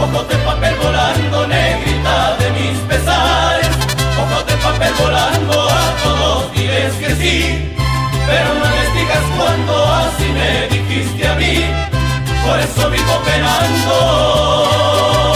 ojos de papel volando, negrita de mis pesares. Ojos de papel volando, a todos diles que sí, pero no les digas cuando así me dijiste a mí. Por eso vivo penando.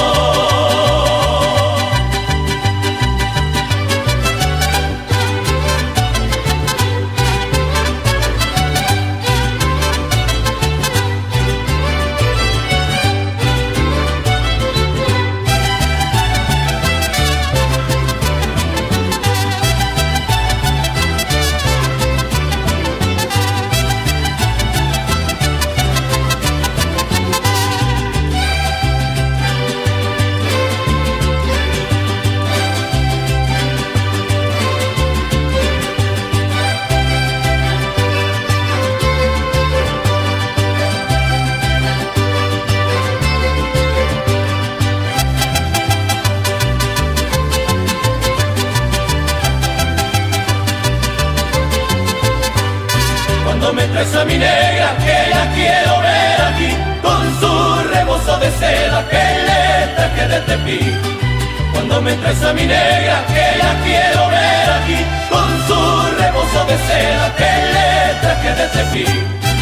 Cuando me traes a mi negra, que la quiero ver aquí, con su rebozo de seda que le traje de Tepic. Cuando me traes a mi negra, que la quiero ver aquí, con su rebozo de seda que le traje de Tepic.